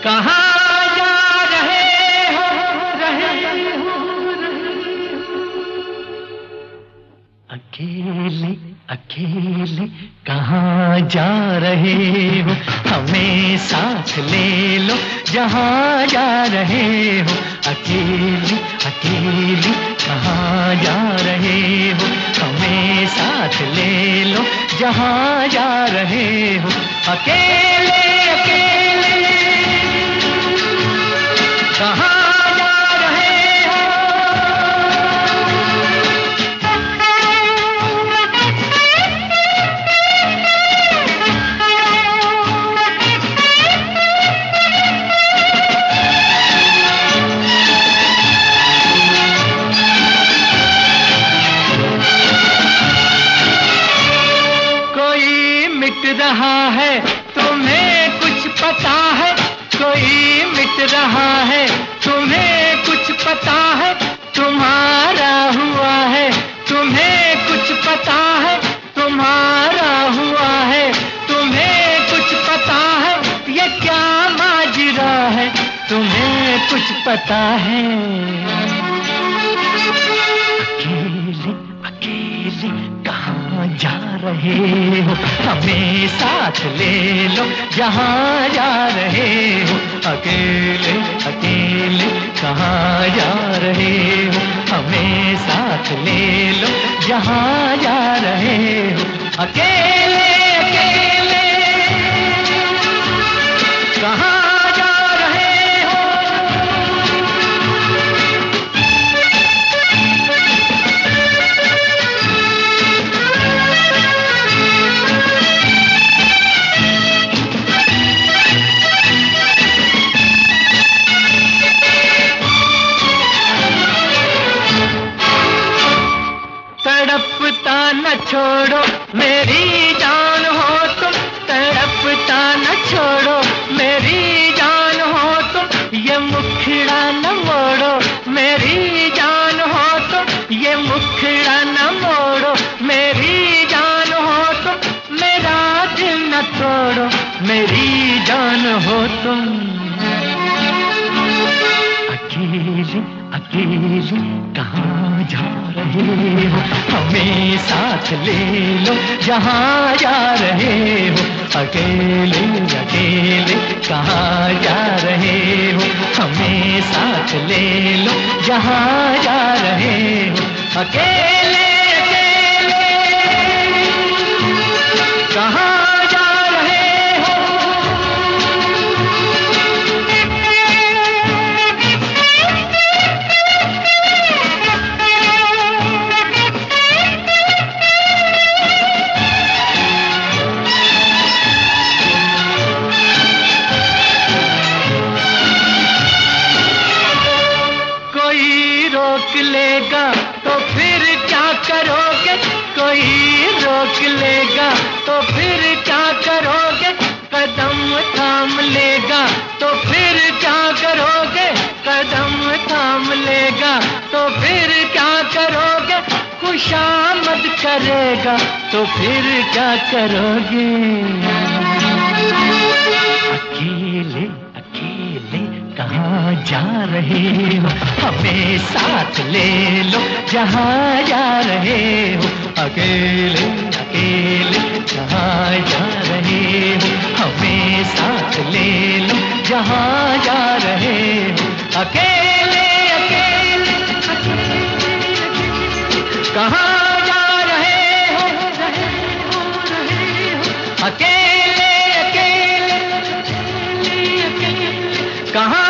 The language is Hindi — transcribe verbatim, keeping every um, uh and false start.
कहाँ जा रहे हो, रहे हो, रहे हो। अकेले अकेले कहाँ जा रहे हो, हमें साथ ले लो जहाँ जा रहे हो। अकेले अकेले कहाँ जा रहे हो, हमें साथ ले लो जहाँ जा रहे हो। अकेले अकेले कहाँ रहा है, तुम्हें कुछ पता है? कोई मिट रहा है, तुम्हें कुछ पता है? तुम्हारा हुआ है, तुम्हें कुछ पता है? तुम्हारा हुआ है, तुम्हें कुछ पता है? ये क्या माजरा है, तुम्हें कुछ पता है? अकेले अकेले कहाँ जा रहे हो, हमें साथ ले लो जहाँ जा रहे हो। अकेले अकेले कहाँ जा रहे हो, हमें साथ ले लो जहाँ जा रहे हो। अकेले अकेले कहाँ तड़पता न छोड़ो मेरी जान हो तुम, तड़पता न छोड़ो मेरी जान हो तुम। ये मुखड़ा न मोड़ो मेरी जान हो तुम, ये मुखड़ा न मोड़ो मेरी जान हो तुम। मेरा दिल न तोड़ो मेरी जान हो तुम। अकेले अकेले कहाँ जा रहे हो, हमें साथ ले लो जहाँ जा रहे हो। अकेले अकेले कहाँ जा रहे हो, हमें साथ ले लो जहाँ जा रहे हो। अकेले अकेले कहाँ रोक लेगा तो फिर क्या करोगे? कोई रोक लेगा तो फिर क्या करोगे? कदम थाम लेगा तो फिर क्या करोगे? कदम थाम लेगा तो फिर क्या करोगे? खुशामद करेगा तो फिर क्या करोगे? अकेले अकेले कहाँ जा रहे हो, हमें साथ ले लो जहाँ जा रहे हो। अकेले अकेले कहाँ जा रहे हो, हमें साथ ले लो जहाँ जा रहे हो। अकेले अकेले कहाँ जा रहे हो, रहे हो, रहे हो। अकेले अकेले कहाँ